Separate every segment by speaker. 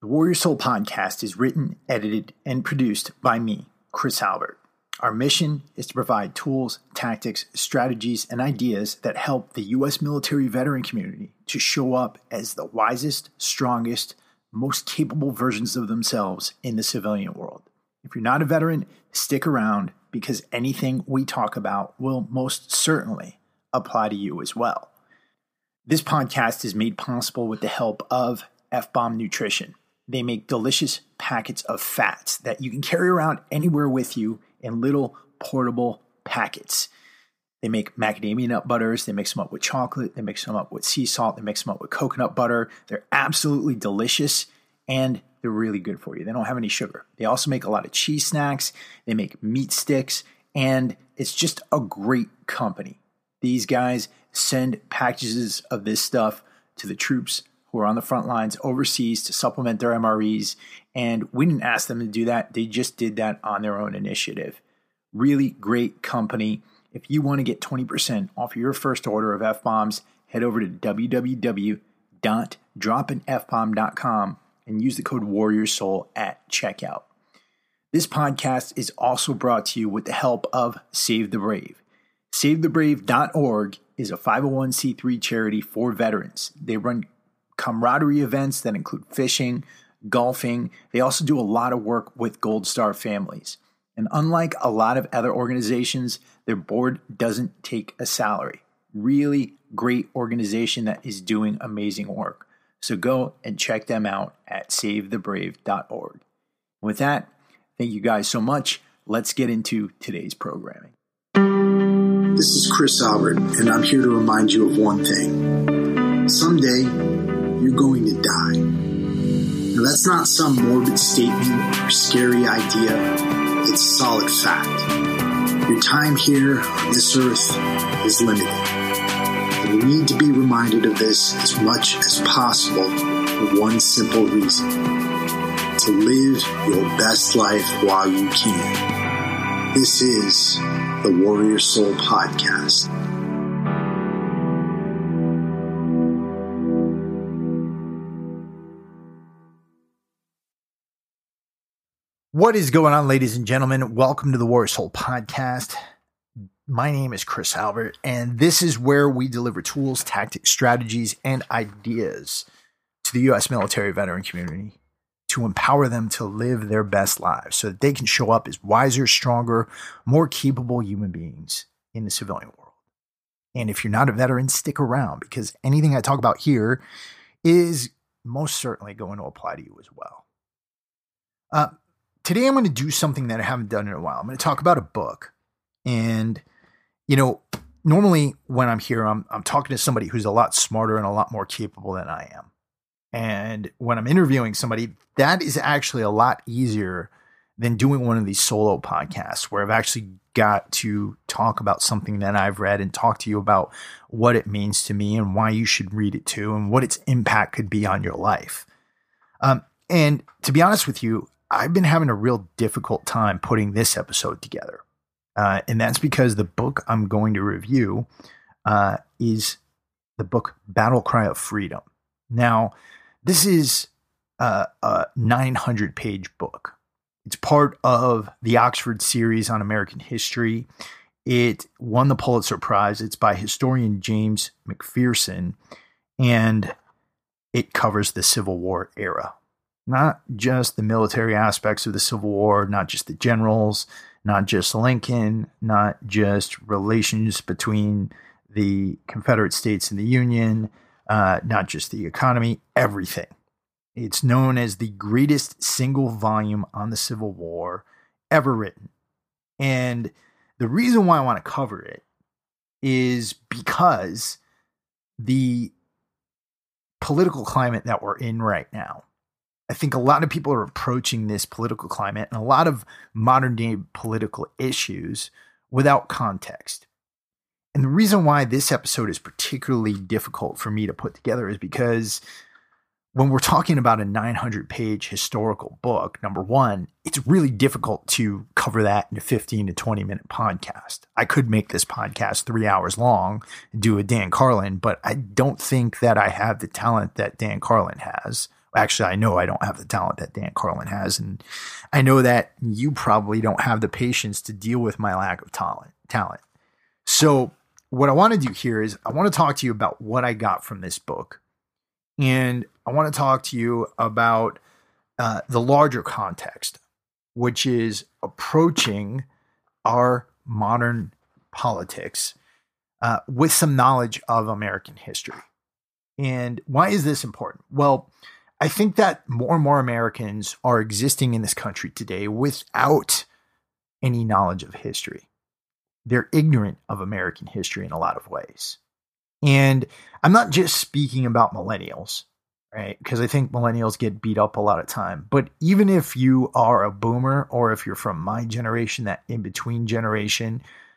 Speaker 1: The Warrior Soul podcast is written, edited, and produced by me, Chris Albert. Our mission is to provide tools, tactics, strategies, and ideas that help the U.S. military veteran community to show up as the wisest, strongest, most capable versions of themselves in the civilian world. If you're not a veteran, stick around because anything we talk about will most certainly apply to you as well. This podcast is made possible with the help of F-Bomb Nutrition. They make delicious packets of fats that you can carry around anywhere with you in little portable packets. They make macadamia nut butters. They mix them up with chocolate. They mix them up with sea salt. They mix them up with coconut butter. They're absolutely delicious and they're really good for you. They don't have any sugar. They also make a lot of cheese snacks. They make meat sticks, and it's just a great company. These guys send packages of this stuff to the troops who are on the front lines overseas to supplement their MREs, and we didn't ask them to do that. They just did that on their own initiative. Really great company. If you want to get 20% off your first order of F-Bombs, head over to www.dropinfbomb.com and use the code WarriorSoul at checkout. This podcast is also brought to you with the help of Save the Brave. SaveTheBrave.org is a 501c3 charity for veterans. They run camaraderie events that include fishing, golfing. They also do a lot of work with Gold Star families. And unlike a lot of other organizations, their board doesn't take a salary. Really great organization that is doing amazing work. So go and check them out at SaveTheBrave.org. With that, thank you guys so much. Let's get into today's programming.
Speaker 2: This is Chris Albert, and I'm here to remind you of one thing. Someday, you're going to die. Now, that's not some morbid statement or scary idea. It's solid fact. Your time here on this earth is limited. And we need to be reminded of this as much as possible for one simple reason. To live your best life while you can. This is the Warrior Soul Podcast.
Speaker 1: What is going on, ladies and gentlemen? Welcome to the Warrior Soul Podcast. My name is Chris Albert, and this is where we deliver tools, tactics, strategies, and ideas to the U.S. military veteran community to empower them to live their best lives so that they can show up as wiser, stronger, more capable human beings in the civilian world. And if you're not a veteran, stick around because anything I talk about here is most certainly going to apply to you as well. Today, I'm going to do something that I haven't done in a while. I'm going to talk about a book. And, normally when I'm here, I'm talking to somebody who's a lot smarter and a lot more capable than I am. And when I'm interviewing somebody, that is actually a lot easier than doing one of these solo podcasts where I've actually got to talk about something that I've read and talk to you about what it means to me and why you should read it too and what its impact could be on your life. And to be honest with you, I've been having a real difficult time putting this episode together. And that's because the book I'm going to review is the book Battle Cry of Freedom. Now, this is a 900-page book. It's part of the Oxford series on American history. It won the Pulitzer Prize. It's by historian James McPherson, and it covers the Civil War era. Not just the military aspects of the Civil War, not just the generals, not just Lincoln, not just relations between the Confederate States and the Union, not just the economy, everything. It's known as the greatest single volume on the Civil War ever written. And the reason why I want to cover it is because the political climate that we're in right now. I think a lot of people are approaching this political climate and a lot of modern day political issues without context. And the reason why this episode is particularly difficult for me to put together is because when we're talking about a 900-page historical book, number one, it's really difficult to cover that in a 15 to 20-minute podcast. I could make this podcast 3 hours long and do a Dan Carlin, but I don't think that I have the talent that Dan Carlin has Actually, I know I don't have the talent that Dan Carlin has. And I know that you probably don't have the patience to deal with my lack of talent. So what I want to do here is I want to talk to you about what I got from this book. And I want to talk to you about the larger context, which is approaching our modern politics with some knowledge of American history. And why is this important? Well, I think that more and more Americans are existing in this country today without any knowledge of history. They're ignorant of American history in a lot of ways. And I'm not just speaking about millennials, right? Because I think millennials get beat up a lot of time. But even if you are a boomer or if you're from my generation, that in-between generation,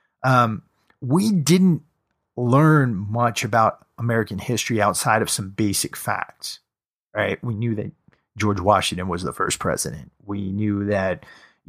Speaker 1: we didn't learn much about American history outside of some basic facts, right? We knew that George Washington was the first president. We knew that,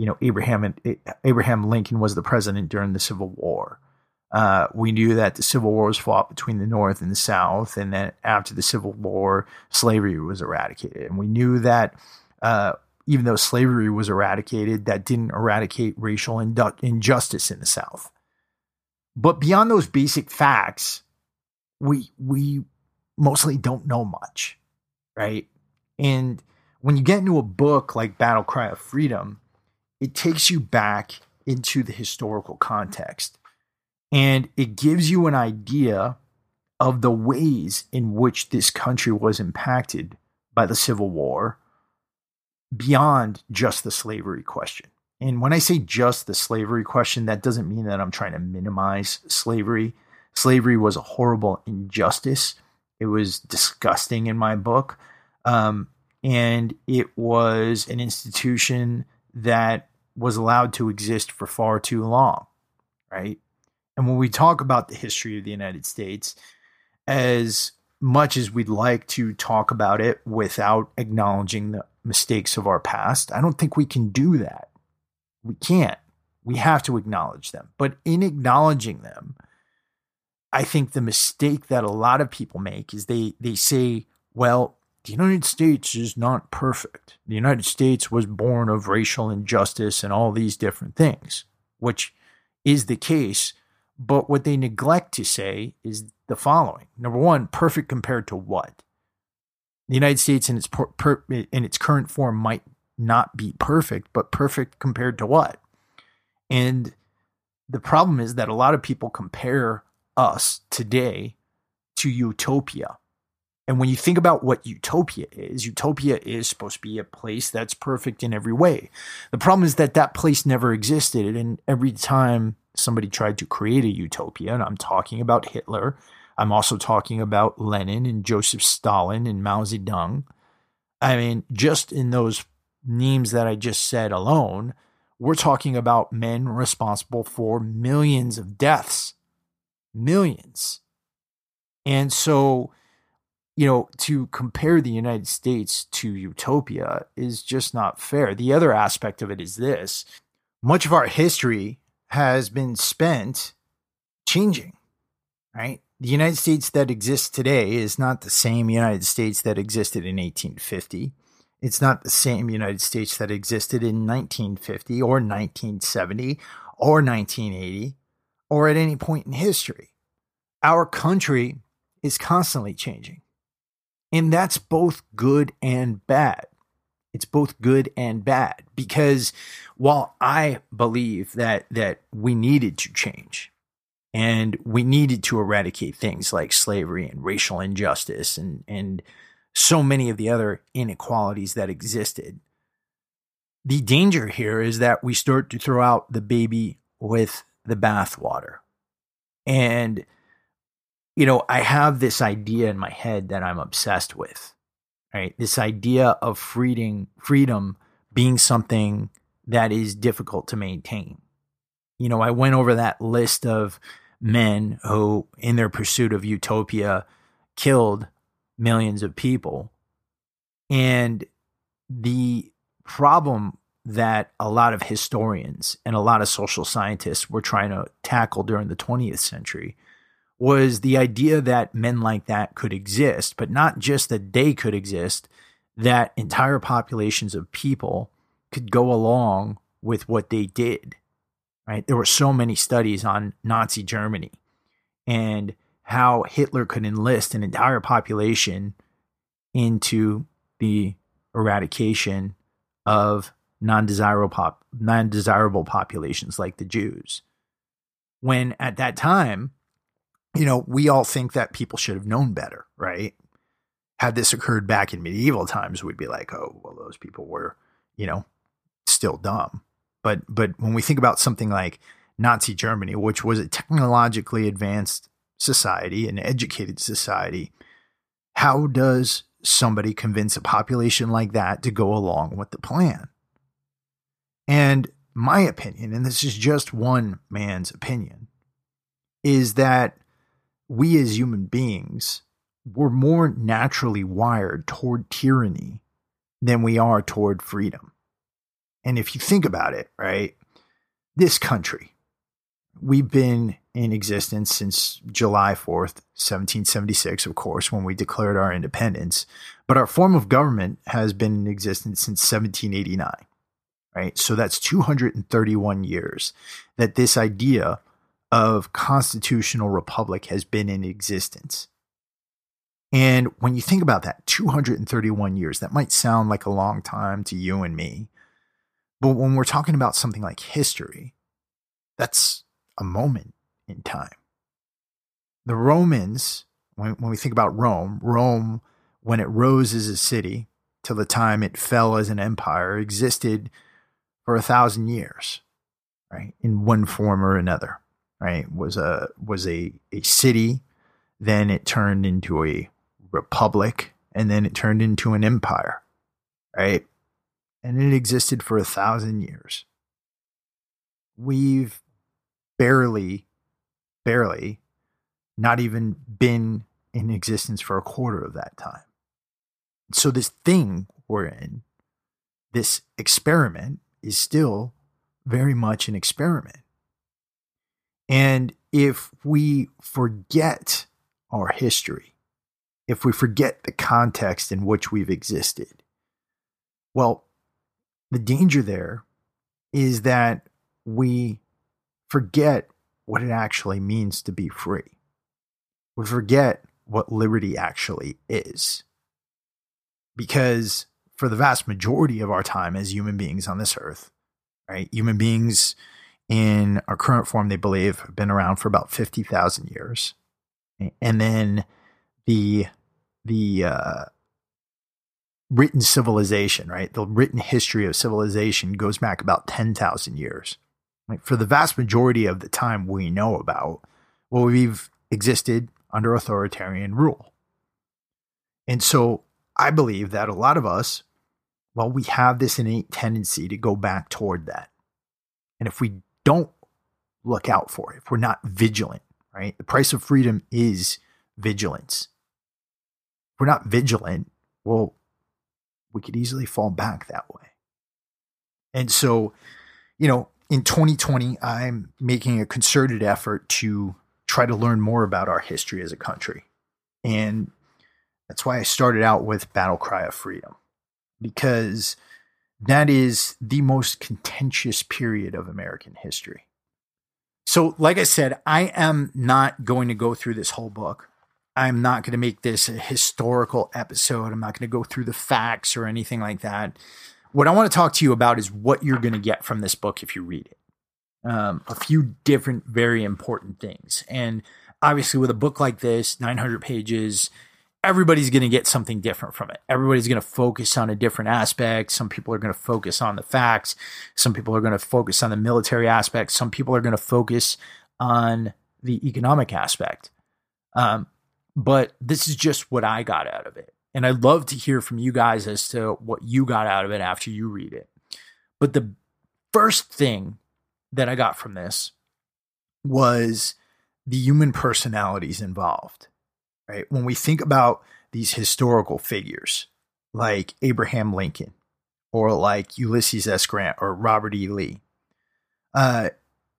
Speaker 1: Abraham Lincoln was the president during the Civil War. We knew that the Civil War was fought between the North and the South, and that after the Civil War, slavery was eradicated. And we knew that even though slavery was eradicated, that didn't eradicate racial injustice in the South. But beyond those basic facts, we mostly don't know much, right? And when you get into a book like Battle Cry of Freedom, it takes you back into the historical context. And it gives you an idea of the ways in which this country was impacted by the Civil War beyond just the slavery question. And when I say just the slavery question, that doesn't mean that I'm trying to minimize slavery. Slavery was a horrible injustice. It was disgusting in my book. And it was an institution that was allowed to exist for far too long, right? And when we talk about the history of the United States, as much as we'd like to talk about it without acknowledging the mistakes of our past, I don't think we can do that. We can't. We have to acknowledge them. But in acknowledging them, I think the mistake that a lot of people make is they say, well, the United States is not perfect. The United States was born of racial injustice and all these different things, which is the case. But what they neglect to say is the following. Number one, perfect compared to what? The United States in its current form might not be perfect, but perfect compared to what? And the problem is that a lot of people compare us today to utopia. And when you think about what utopia is supposed to be a place that's perfect in every way. The problem is that that place never existed. And every time somebody tried to create a utopia, and I'm talking about Hitler, I'm also talking about Lenin and Joseph Stalin and Mao Zedong. I mean, just in those names that I just said alone, we're talking about men responsible for millions of deaths. Millions. And so, to compare the United States to utopia is just not fair. The other aspect of it is this. Much of our history has been spent changing, right? The United States that exists today is not the same United States that existed in 1850. It's not the same United States that existed in 1950 or 1970 or 1980 or at any point in history. Our country is constantly changing. And that's both good and bad. It's both good and bad because while I believe that we needed to change and we needed to eradicate things like slavery and racial injustice and so many of the other inequalities that existed, the danger here is that we start to throw out the baby with the bathwater. And I have this idea in my head that I'm obsessed with, right? This idea of freedom being something that is difficult to maintain. I went over that list of men who, in their pursuit of utopia, killed millions of people. And the problem that a lot of historians and a lot of social scientists were trying to tackle during the 20th century was the idea that men like that could exist, but not just that they could exist, that entire populations of people could go along with what they did, right? There were so many studies on Nazi Germany and how Hitler could enlist an entire population into the eradication of non-desirable populations like the Jews. When at that time, we all think that people should have known better, right? Had this occurred back in medieval times, we'd be like, oh, well, those people were, still dumb. But when we think about something like Nazi Germany, which was a technologically advanced society, an educated society, how does somebody convince a population like that to go along with the plan? And my opinion, and this is just one man's opinion, is that we as human beings were more naturally wired toward tyranny than we are toward freedom. And if you think about it, right, this country, we've been in existence since July 4th, 1776, of course, when we declared our independence. But our form of government has been in existence since 1789, right? So that's 231 years that this idea of constitutional republic has been in existence. And when you think about that, 231 years, that might sound like a long time to you and me. But when we're talking about something like history, that's a moment in time. The Romans, when we think about Rome, when it rose as a city till the time it fell as an empire, existed for 1,000 years, right? In one form or another, right? Was a city, then it turned into a republic, and then it turned into an empire, right? And it existed for 1,000 years. We've barely not even been in existence for a quarter of that time. So this thing we're in, this experiment, is still very much an experiment. And if we forget our history, if we forget the context in which we've existed, well, the danger there is that we forget what it actually means to be free. We forget what liberty actually is. Because for the vast majority of our time as human beings on this earth, right? Human beings in our current form, they believe, have been around for about 50,000 years. And then the written civilization, right? The written history of civilization goes back about 10,000 years. Like for the vast majority of the time we know about, well, we've existed under authoritarian rule. And so I believe that a lot of us, well, we have this innate tendency to go back toward that. And if we don't look out for it, if we're not vigilant, right? The price of freedom is vigilance. If we're not vigilant, well, we could easily fall back that way. And so, in 2020, I'm making a concerted effort to try to learn more about our history as a country. And that's why I started out with Battle Cry of Freedom, because that is the most contentious period of American history. So, like I said, I am not going to go through this whole book. I'm not going to make this a historical episode. I'm not going to go through the facts or anything like that. What I want to talk to you about is what you're going to get from this book if you read it. A few different, very important things. And obviously with a book like this, 900 pages, everybody's going to get something different from it. Everybody's going to focus on a different aspect. Some people are going to focus on the facts. Some people are going to focus on the military aspect. Some people are going to focus on the economic aspect. But this is just what I got out of it. And I'd love to hear from you guys as to what you got out of it after you read it. But the first thing that I got from this was the human personalities involved, right? When we think about these historical figures like Abraham Lincoln or like Ulysses S. Grant or Robert E. Lee, I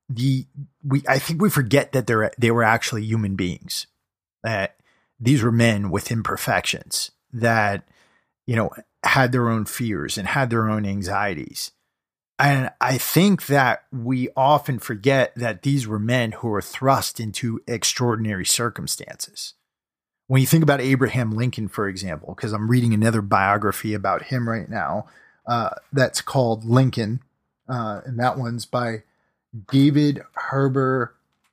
Speaker 1: think we forget that they were actually human beings, that these were men with imperfections, that had their own fears and had their own anxieties. And I think that we often forget that these were men who were thrust into extraordinary circumstances. When you think about Abraham Lincoln, for example, because I'm reading another biography about him right now, that's called Lincoln, and that one's by David Herbert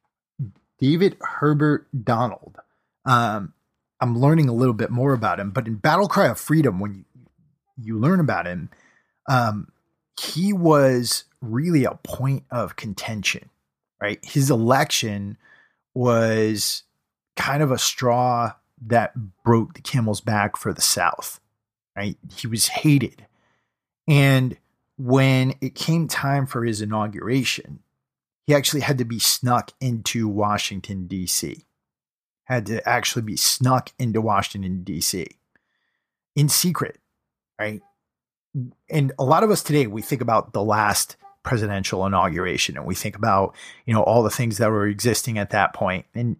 Speaker 1: Donald. I'm learning a little bit more about him, but in Battle Cry of Freedom, when you learn about him, he was really a point of contention, right? His election was kind of a straw that broke the camel's back for the South, right? He was hated. And when it came time for his inauguration, he actually had to be snuck into Washington, D.C. Had to actually be snuck into Washington, D.C. in secret, right? And a lot of us today, we think about the last presidential inauguration and we think about, all the things that were existing at that point. And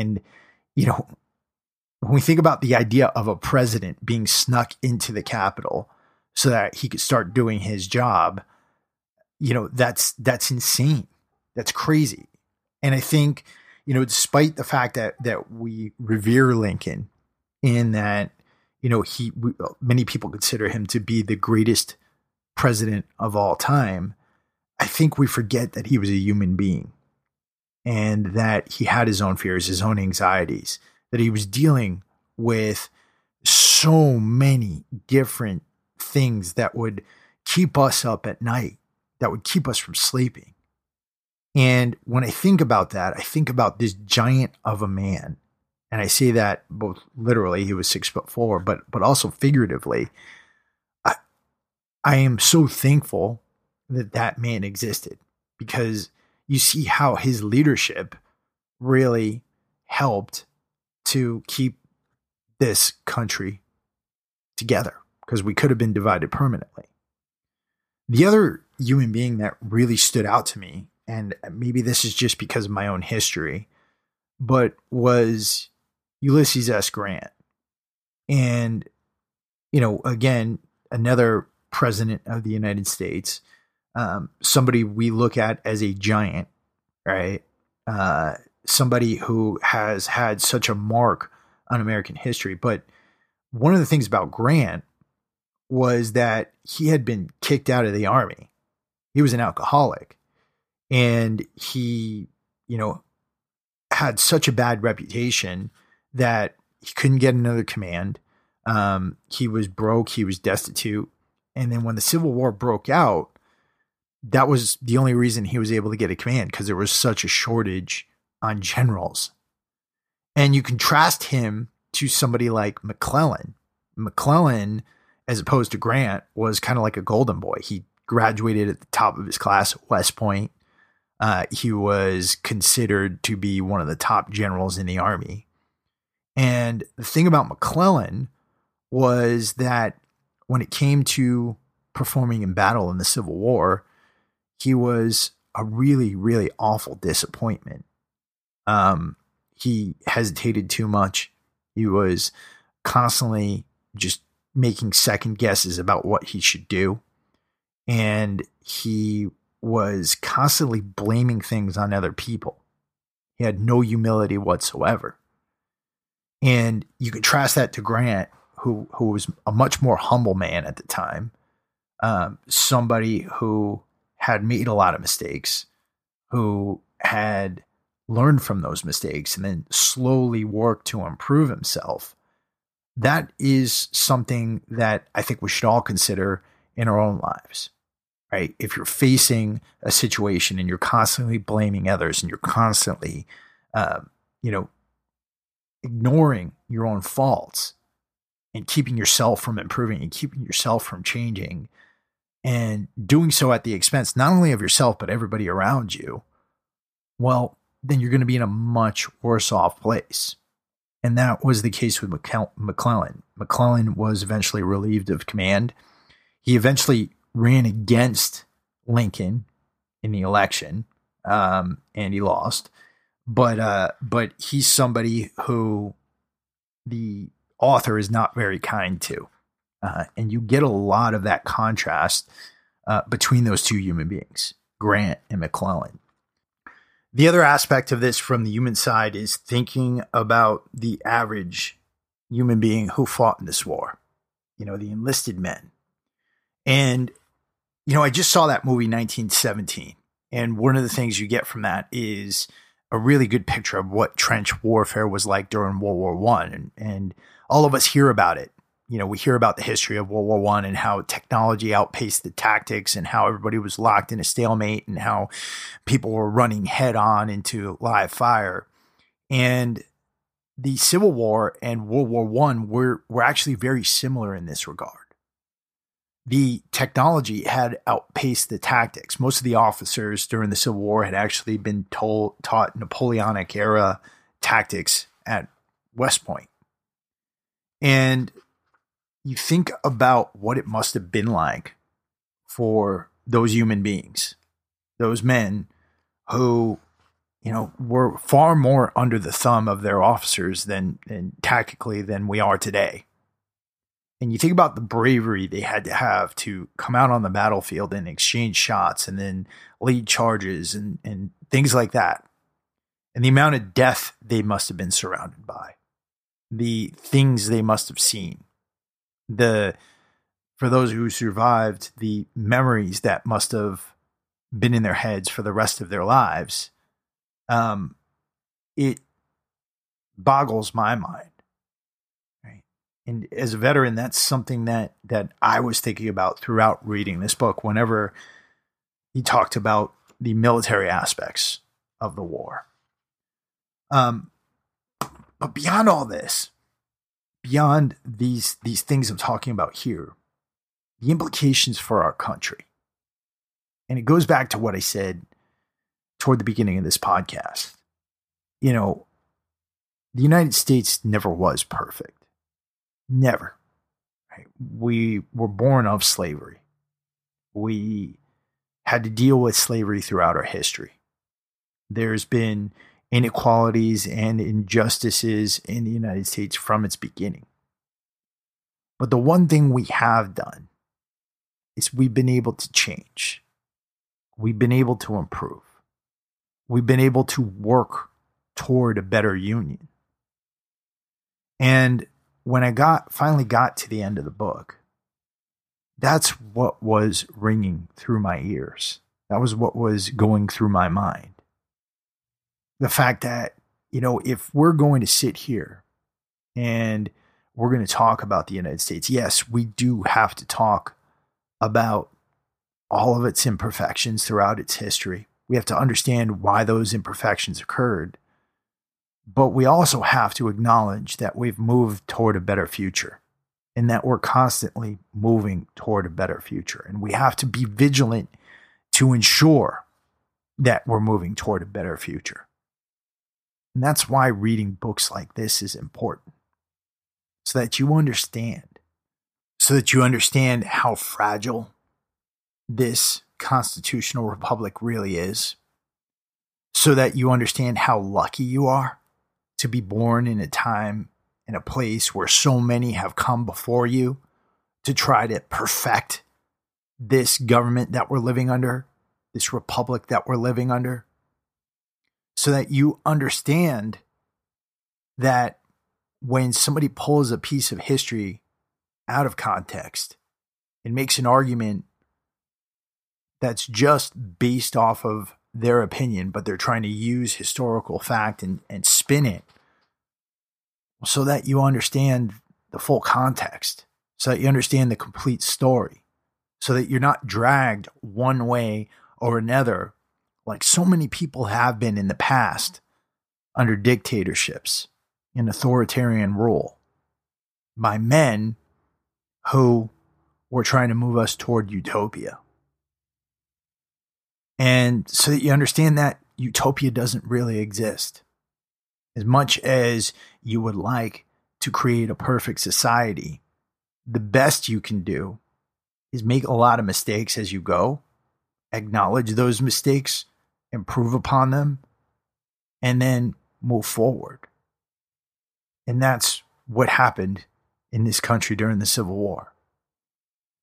Speaker 1: when we think about the idea of a president being snuck into the Capitol so that he could start doing his job, that's insane. That's crazy. And I think, despite the fact that we revere Lincoln in that, many people consider him to be the greatest president of all time, I think we forget that he was a human being and that he had his own fears, his own anxieties, that he was dealing with so many different things that would keep us up at night, that would keep us from sleeping. And when I think about that, I think about this giant of a man. And I say that both literally, he was 6'4", but also figuratively. I am so thankful that man existed, because you see how his leadership really helped to keep this country together, because we could have been divided permanently. The other human being that really stood out to me, and maybe this is just because of my own history, but was Ulysses S. Grant. And, again, another president of the United States, somebody we look at as a giant, right? Somebody who has had such a mark on American history. But one of the things about Grant was that he had been kicked out of the Army. He was an alcoholic, and he, had such a bad reputation that he couldn't get another command. He was broke. He was destitute. And then when the Civil War broke out, that was the only reason he was able to get a command, because there was such a shortage on generals. And you contrast him to somebody like McClellan. McClellan, as opposed to Grant, was kind of like a golden boy. He graduated at the top of his class at West Point. He was considered to be one of the top generals in the Army. And the thing about McClellan was that when it came to performing in battle in the Civil War, he was a really, really awful disappointment. He hesitated too much. He was constantly just making second guesses about what he should do. And he was constantly blaming things on other people. He had no humility whatsoever. And you contrast that to Grant, who was a much more humble man at the time. Somebody who had made a lot of mistakes, who had learned from those mistakes and then slowly worked to improve himself. That is something that I think we should all consider in our own lives, right? If you're facing a situation and you're constantly blaming others and you're constantly, ignoring your own faults and keeping yourself from improving and keeping yourself from changing, and doing so at the expense not only of yourself but everybody around you, well, then you're going to be in a much worse off place. And that was the case with McClellan. McClellan was eventually relieved of command. He eventually ran against Lincoln in the election, and he lost. But he's somebody who the author is not very kind to. And you get a lot of that contrast between those two human beings, Grant and McClellan. The other aspect of this from the human side is thinking about the average human being who fought in this war, the enlisted men. And, I just saw that movie 1917. And one of the things you get from that is a really good picture of what trench warfare was like during World War I. And all of us hear about it. We hear about the history of World War I and how technology outpaced the tactics and how everybody was locked in a stalemate and how people were running head on into live fire. And the Civil War and World War I were actually very similar in this regard. The technology had outpaced the tactics. Most of the officers during the Civil War had actually been taught Napoleonic era tactics at West Point. And you think about what it must have been like for those human beings, those men who, were far more under the thumb of their officers than tactically than we are today. And you think about the bravery they had to have to come out on the battlefield and exchange shots and then lead charges and things like that. And the amount of death they must have been surrounded by, the things they must have seen. For those who survived, the memories that must have been in their heads for the rest of their lives, it boggles my mind. Right? And as a veteran, that's something that I was thinking about throughout reading this book whenever he talked about the military aspects of the war. But beyond all this, beyond these things I'm talking about here, the implications for our country. And it goes back to what I said toward the beginning of this podcast. The United States never was perfect. Never. Right? We were born of slavery. We had to deal with slavery throughout our history. There's been inequalities and injustices in the United States from its beginning. But the one thing we have done is we've been able to change. We've been able to improve. We've been able to work toward a better union. And when I finally got to the end of the book, that's what was ringing through my ears. That was what was going through my mind. The fact that, if we're going to sit here and we're going to talk about the United States, yes, we do have to talk about all of its imperfections throughout its history. We have to understand why those imperfections occurred. But we also have to acknowledge that we've moved toward a better future and that we're constantly moving toward a better future. And we have to be vigilant to ensure that we're moving toward a better future. And that's why reading books like this is important, so that you understand how fragile this constitutional republic really is, so that you understand how lucky you are to be born in a time and a place where so many have come before you to try to perfect this government that we're living under, this republic that we're living under. So that you understand that when somebody pulls a piece of history out of context and makes an argument that's just based off of their opinion, but they're trying to use historical fact and spin it, so that you understand the full context, so that you understand the complete story, so that you're not dragged one way or another like so many people have been in the past under dictatorships and authoritarian rule by men who were trying to move us toward utopia. And so that you understand that utopia doesn't really exist. As much as you would like to create a perfect society, the best you can do is make a lot of mistakes as you go, acknowledge those mistakes, improve upon them, and then move forward. And that's what happened in this country during the Civil War.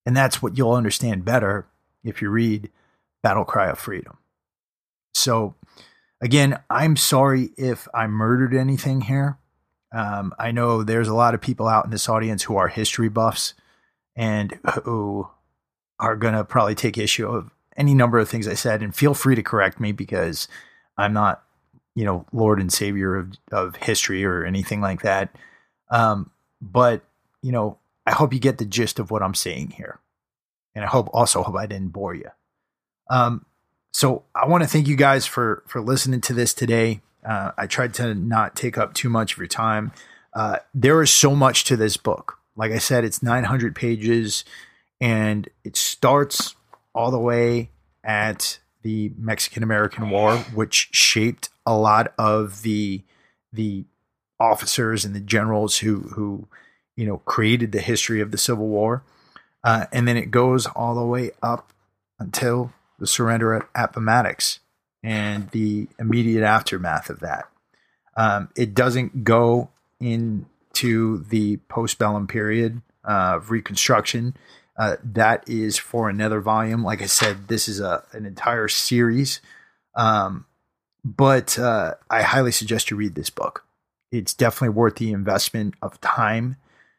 Speaker 1: And that's what you'll understand better if you read Battle Cry of Freedom. So again, I'm sorry if I murdered anything here. I know there's a lot of people out in this audience who are history buffs and who are going to probably take issue of any number of things I said, and feel free to correct me because I'm not, Lord and Savior of history or anything like that. But I hope you get the gist of what I'm saying here. And I hope I didn't bore you. So I want to thank you guys for listening to this today. I tried to not take up too much of your time. There is so much to this book. Like I said, it's 900 pages and it starts all the way at the Mexican-American War, which shaped a lot of the officers and the generals who created the history of the Civil War. And then it goes all the way up until the surrender at Appomattox and the immediate aftermath of that. It doesn't go into the postbellum period of Reconstruction. That is for another volume. Like I said, this is an entire series. But I highly suggest you read this book. It's definitely worth the investment of time.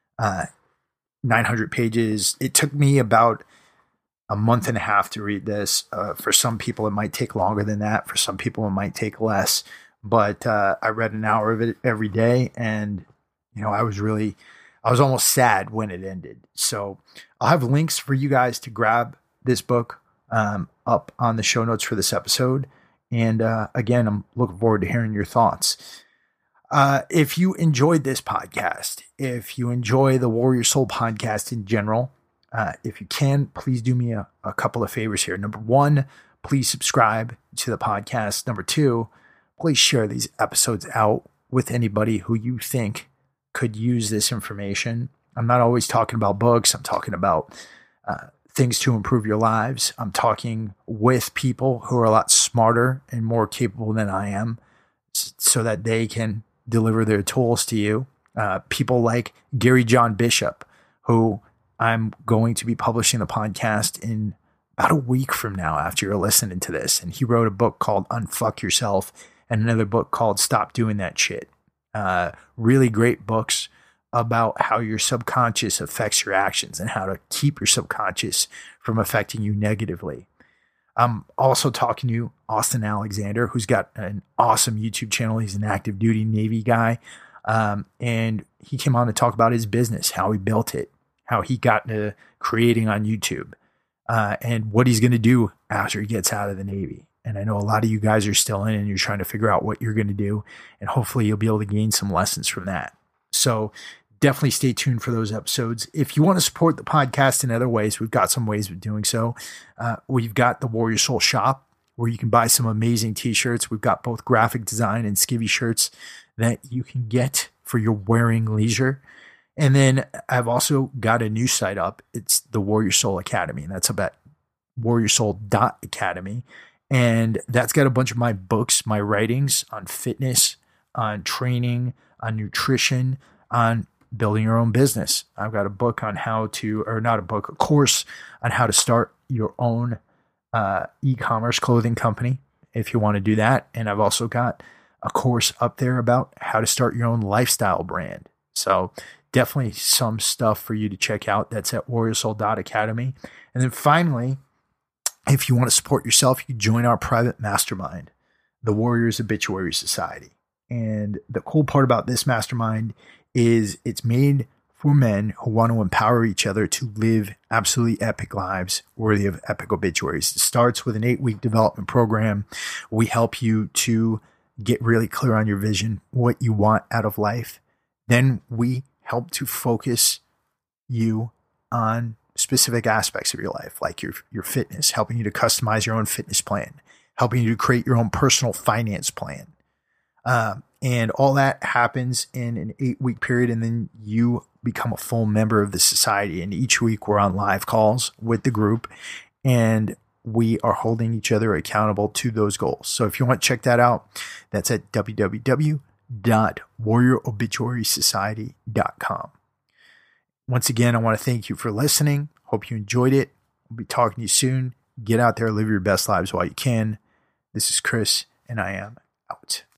Speaker 1: 900 pages. It took me about a month and a half to read this. For some people, it might take longer than that. For some people, it might take less. But I read an hour of it every day, and I was almost sad when it ended. So I'll have links for you guys to grab this book up on the show notes for this episode. And again, I'm looking forward to hearing your thoughts. If you enjoyed this podcast, if you enjoy the Warrior Soul podcast in general, if you can, please do me a couple of favors here. Number one, please subscribe to the podcast. Number two, please share these episodes out with anybody who you think could use this information. I'm not always talking about books. I'm talking about things to improve your lives. I'm talking with people who are a lot smarter and more capable than I am so that they can deliver their tools to you. People like Gary John Bishop, who I'm going to be publishing the podcast in about a week from now after you're listening to this. And he wrote a book called Unfuck Yourself and another book called Stop Doing That Shit. Really great books about how your subconscious affects your actions and how to keep your subconscious from affecting you negatively. I'm also talking to Austin Alexander, who's got an awesome YouTube channel. He's an active duty Navy guy. And he came on to talk about his business, how he built it, how he got into creating on YouTube, and what he's going to do after he gets out of the Navy. And I know a lot of you guys are still in and you're trying to figure out what you're going to do. And hopefully you'll be able to gain some lessons from that. So definitely stay tuned for those episodes. If you want to support the podcast in other ways, we've got some ways of doing so. We've got the Warrior Soul shop where you can buy some amazing t-shirts. We've got both graphic design and skivvy shirts that you can get for your wearing leisure. And then I've also got a new site up. It's the Warrior Soul Academy. And that's about warriorsoul.academy. And that's got a bunch of my books, my writings on fitness, on training, on nutrition, on building your own business. I've got a book on how to, or not a book, a course on how to start your own e-commerce clothing company if you want to do that. And I've also got a course up there about how to start your own lifestyle brand. So definitely some stuff for you to check out. That's at warriorsoul.academy. And then finally, if you want to support yourself, you can join our private mastermind, the Warriors Obituary Society. And the cool part about this mastermind is it's made for men who want to empower each other to live absolutely epic lives worthy of epic obituaries. It starts with an 8-week development program. We help you to get really clear on your vision, what you want out of life. Then we help to focus you on specific aspects of your life, like your fitness, helping you to customize your own fitness plan, helping you to create your own personal finance plan. And all that happens in an 8-week period. And then you become a full member of the society. And each week we're on live calls with the group and we are holding each other accountable to those goals. So if you want to check that out, that's at www.warriorobituarysociety.com. Once again, I want to thank you for listening. Hope you enjoyed it. I'll be talking to you soon. Get out there, live your best lives while you can. This is Chris, and I am out.